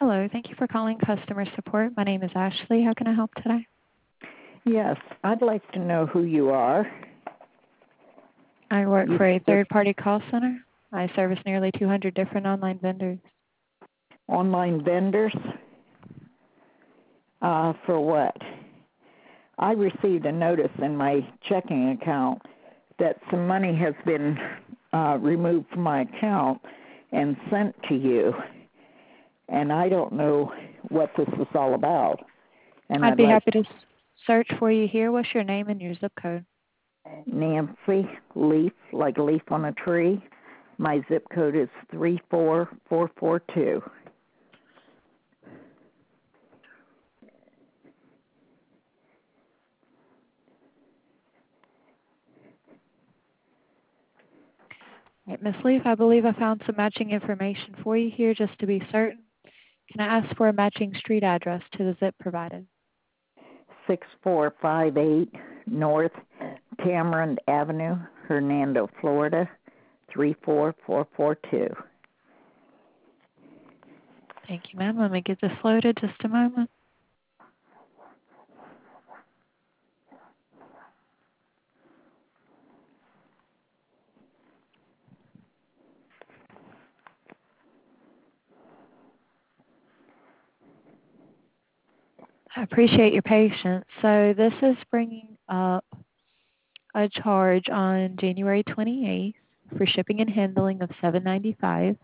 Hello. Thank you for calling customer support. My name is Ashley. How can I help today? Yes, I'd like to know who you are. I work You for a just third-party call center. I service nearly 200 different online vendors. online vendors? For what? I received a notice in my checking account that some money has been removed from my account and sent to you, and I don't know what this is all about. And I'd I'd be like happy to search for you here. What's your name and your zip code? Nancy Leaf, like a leaf on a tree. My zip code is 34442. All right, Ms. Leaf, I believe I found some matching information for you here just to be certain. Can I ask for a matching street address to the zip provided? 6458 North Tamarind Avenue, Hernando, Florida, 34442. Thank you, ma'am. Let me get this loaded just a moment. I appreciate your patience. So this is bringing up a charge on January 28th for shipping and handling of $7.95.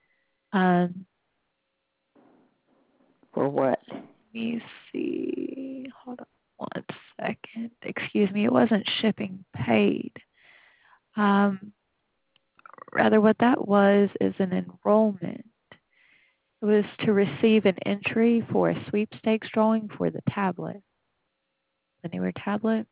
For what? Let me see. Hold on one second. Excuse me. It wasn't shipping paid. Rather, what that was is an enrollment. It was to receive an entry for a sweepstakes drawing for the tablet, the newer tablet.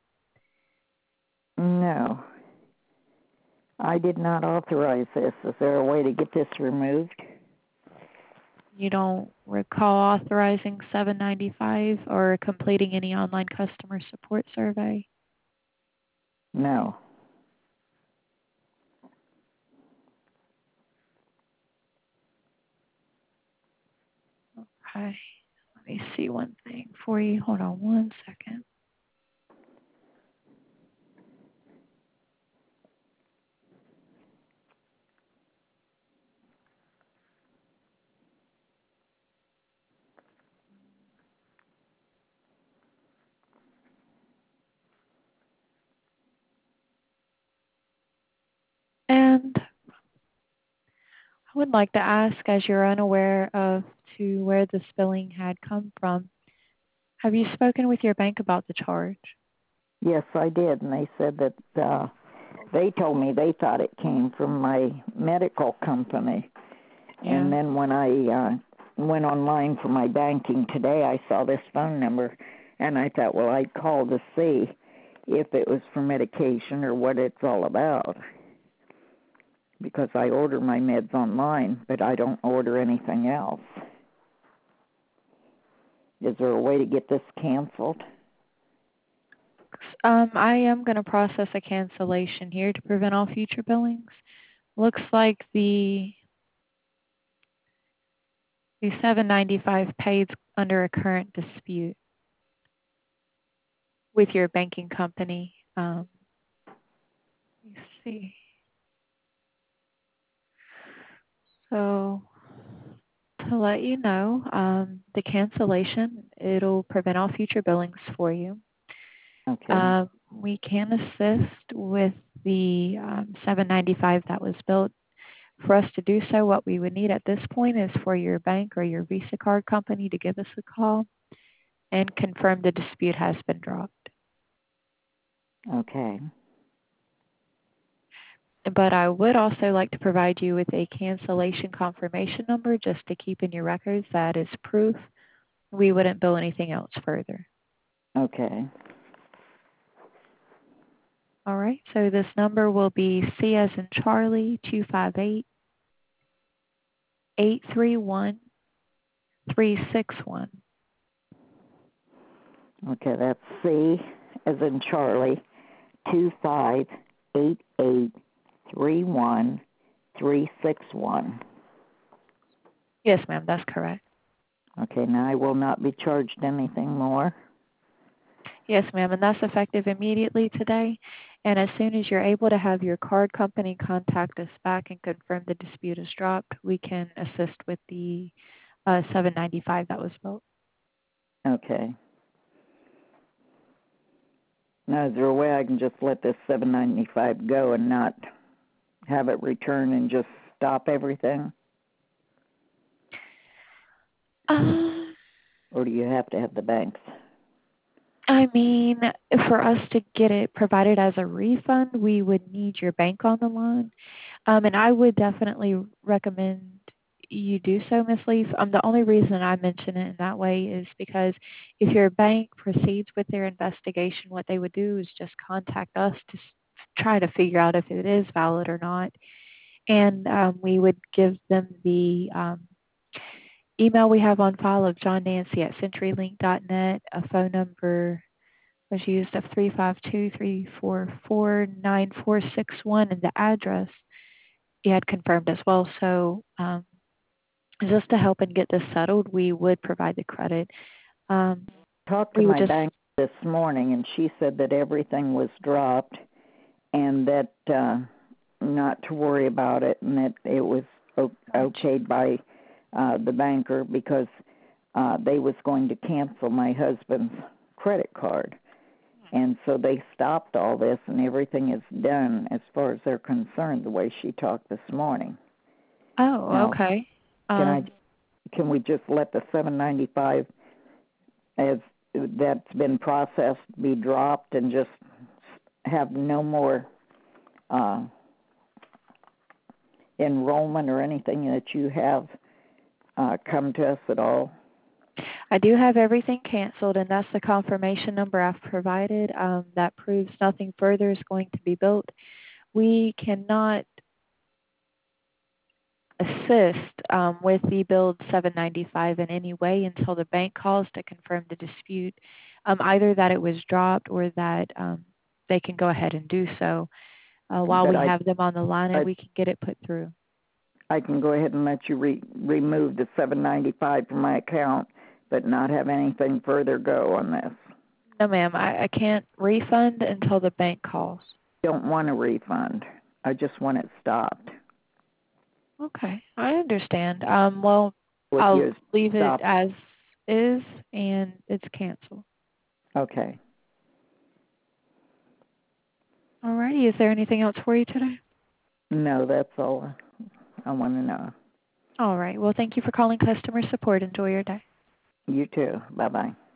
No. I did not authorize this. Is there a way to get this removed? You don't recall authorizing $7.95 or completing any online customer support survey? No. Okay. Let me see one thing for you. Hold on one second. And I would like to ask, as you're unaware of to where this billing had come from, have you spoken with your bank about the charge? Yes, I did, and they said that they told me they thought it came from my medical company. Yeah. And then when I went online for my banking today, I saw this phone number, and I thought, well, I'd call to see if it was for medication or what it's all about. Because I order my meds online, but I don't order anything else. Is there a way to get this canceled? I am going to process a cancellation here to prevent all future billings. Looks like the $7.95 paid under a current dispute with your banking company. Let me see. So to let you know, the cancellation, it'll prevent all future billings for you. Okay. We can assist with the $7.95 that was billed. For us to do so, what we would need at this point is for your bank or your Visa card company to give us a call and confirm the dispute has been dropped. Okay. But I would also like to provide you with a cancellation confirmation number just to keep in your records. That is proof we wouldn't bill anything else further. Okay. All right, so this number will be C as in Charlie 258-831-361. Okay, that's C as in Charlie, 258831361. Yes, ma'am, that's correct. Okay, now I will not be charged anything more. Yes, ma'am, and that's effective immediately today. And as soon as you're able to have your card company contact us back and confirm the dispute is dropped, we can assist with the 795 that was built. Okay. Now, is there a way I can just let this $795 go and not have it return and just stop everything? Uh, Or do you have to have the banks? I mean, for us to get it provided as a refund, we would need your bank on the line. And I would definitely recommend you do so, Ms. Leaf. The only reason I mention it in that way is because if your bank proceeds with their investigation, what they would do is just contact us to try to figure out if it is valid or not. And we would give them the email we have on file of John Nancy at CenturyLink.net. A phone number was used of 352-344-9461, and the address he had confirmed as well. So just to help and get this settled, we would provide the credit. Talked to my bank this morning, and she said that everything was dropped and that not to worry about it, and that it was okayed by the banker because they was going to cancel my husband's credit card. And so they stopped all this, and everything is done as far as they're concerned, the way she talked this morning. Oh, now, okay. Can we just let the $795 as that's been processed be dropped and just have no more enrollment or anything that you have come to us at all? I do have everything canceled, and that's the confirmation number I've provided that proves nothing further is going to be built. We cannot assist with the build 795 in any way until the bank calls to confirm the dispute, either that it was dropped or that they can go ahead and do so. While we have them on the line, and we can get it put through. I can go ahead and let you remove the $795 from my account, but not have anything further go on this. No, ma'am. I can't refund until the bank calls. Don't want a refund. I just want it stopped. Okay, I understand. Well, I'll leave it as is, and it's canceled. Okay. All righty. Is there anything else for you today? No, that's all I want to know. All right. Well, thank you for calling customer support. Enjoy your day. You too. Bye-bye.